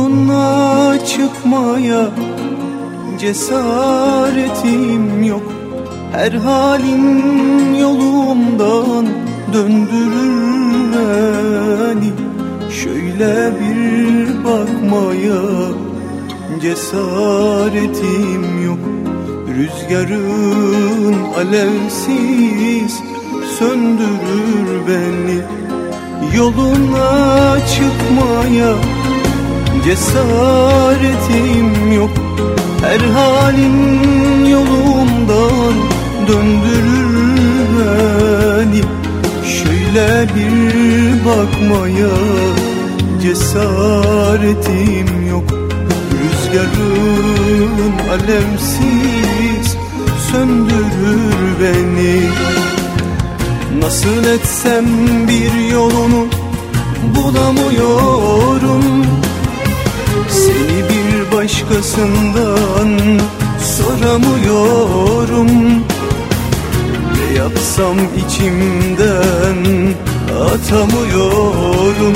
Yoluna çıkmaya cesaretim yok. Her halin yolumdan döndürür beni. Şöyle bir bakmaya cesaretim yok. Rüzgarın alevsiz söndürür beni. Yoluna çıkmaya cesaretim yok. Her halin yolumdan döndürür beni. Şöyle bir bakmaya cesaretim yok. Rüzgarın alevsiz söndürür beni. Nasıl etsem bir yolunu bulamıyorum. Seni bir başkasından soramıyorum. Ne yapsam içimden atamıyorum.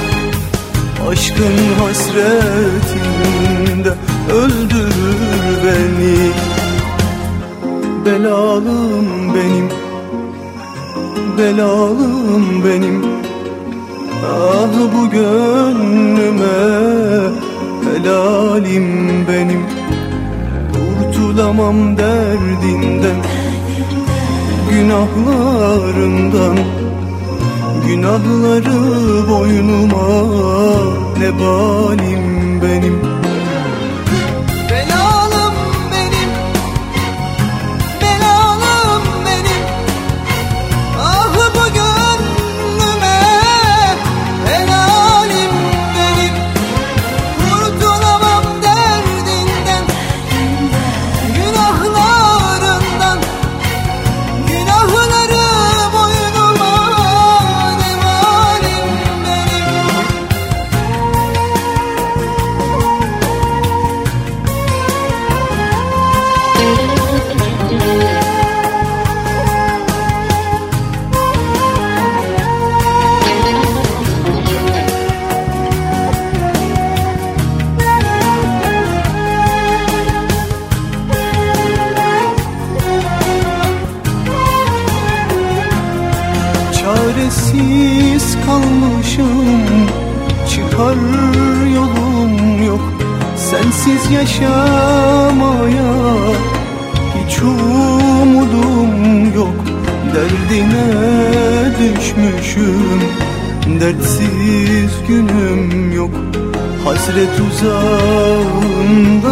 Aşkın hasretinde öldürür beni. Belalım benim, belalım benim. Ah bu gönlüme helalim benim. Kurtulamam derdinden, günahlarından. Günahları boynuma nebalim benim. Belalım benim, belalım benim. Ah bu gönlüme helalim benim. Kurtulamam derdinden, günahlarından. Günahları boynuma nebalim benim. Çaresiz kalmışım, çıkar yolum yok. Sensiz yaşamaya hiç umudum yok. Derdine düşmüşüm, dertsiz günüm yok. Hasret uzağında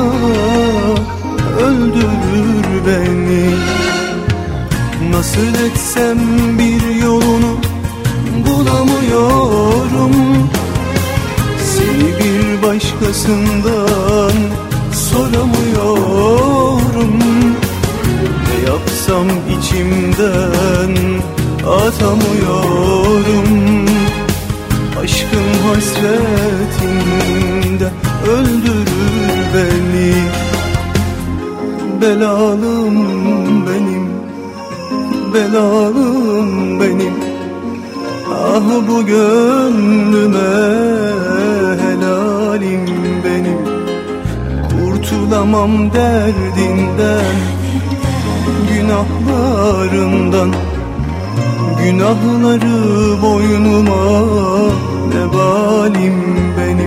öldürür beni. Nasıl etsem bir yolunu bulamıyorum. Seni bir başkasından soramıyorum. Ne yapsam içimden atamıyorum. Aşkın hasretinde öldürür beni. Belalım benim, belalım benim. Ah bu gönlüme helalim benim. Kurtulamam derdinden, günahlarından. Günahları boynuma nebalim benim.